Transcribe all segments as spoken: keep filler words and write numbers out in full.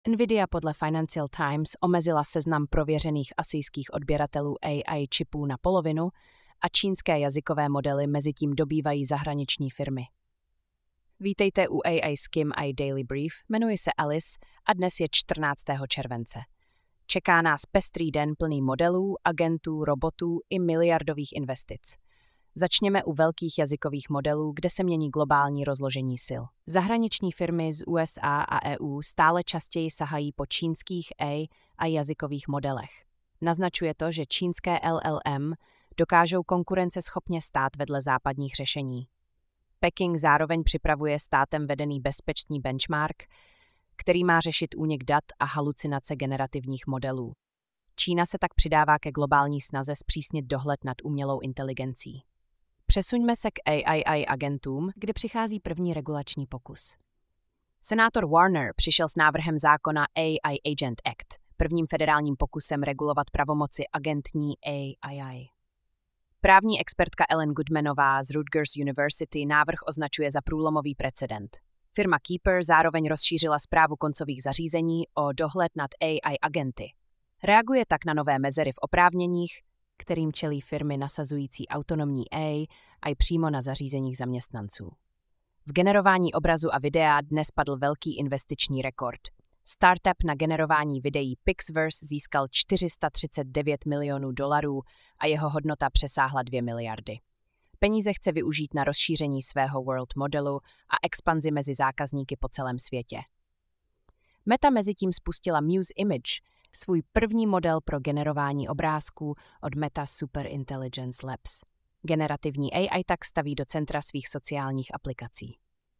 Nvidia podle Financial Times omezila seznam prověřených asijských odběratelů A I čipů na polovinu a čínské jazykové modely mezitím dobývají zahraniční firmy. Vítejte u A I Skim A I Daily Brief, jmenuji se Alice a dnes je čtrnáctého července. Čeká nás pestrý den plný modelů, agentů, robotů i miliardových investic. Začněme u velkých jazykových modelů, kde se mění globální rozložení sil. Zahraniční firmy z U S A a E U stále častěji sahají po čínských A I jazykových modelech. Naznačuje to, že čínské L L M dokážou konkurenceschopně stát vedle západních řešení. Peking zároveň připravuje státem vedený bezpečný benchmark, který má řešit únik dat a halucinace generativních modelů. Čína se tak přidává ke globální snaze zpřísnit dohled nad umělou inteligencí. Přesuňme se k A I agentům, kde přichází první regulační pokus. Senátor Warner přišel s návrhem zákona A I Agent Act, prvním federálním pokusem regulovat pravomoci agentní A I. Právní expertka Ellen Goodmanová z Rutgers University návrh označuje za průlomový precedent. Firma Keeper zároveň rozšířila správu koncových zařízení o dohled nad A I agenty. Reaguje tak na nové mezery v oprávněních, kterým čelí firmy nasazující autonomní A I přímo na zařízeních zaměstnanců. V generování obrazu a videa dnes padl velký investiční rekord. Startup na generování videí Pixverse získal čtyři sta třicet devět milionů dolarů a jeho hodnota přesáhla dvě miliardy. Peníze chce využít na rozšíření svého world modelu a expanzi mezi zákazníky po celém světě. Meta mezitím spustila Muse Image, svůj první model pro generování obrázků od Meta Super Intelligence Labs. Generativní A I tak staví do centra svých sociálních aplikací.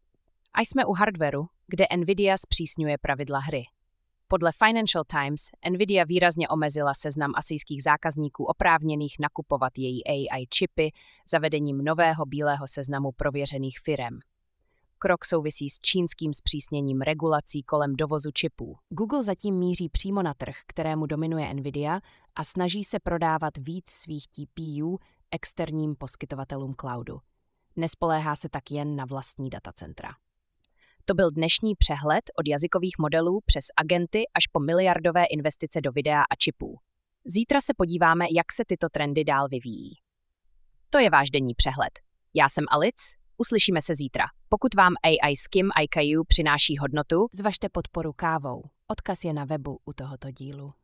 A jsme u hardwareu, kde Nvidia zpřísňuje pravidla hry. Podle Financial Times Nvidia výrazně omezila seznam asijských zákazníků oprávněných nakupovat její A I čipy zavedením nového bílého seznamu prověřených firem. Krok souvisí s čínským zpřísněním regulací kolem dovozu čipů. Google zatím míří přímo na trh, kterému dominuje Nvidia, a snaží se prodávat víc svých T P U externím poskytovatelům cloudu. Nespoléhá se tak jen na vlastní datacentra. To byl dnešní přehled od jazykových modelů přes agenty až po miliardové investice do videa a čipů. Zítra se podíváme, jak se tyto trendy dál vyvíjí. To je váš denní přehled. Já jsem Alice, uslyšíme se zítra. Pokud vám A I Skim I K U přináší hodnotu, zvažte podporu kávou. Odkaz je na webu u tohoto dílu.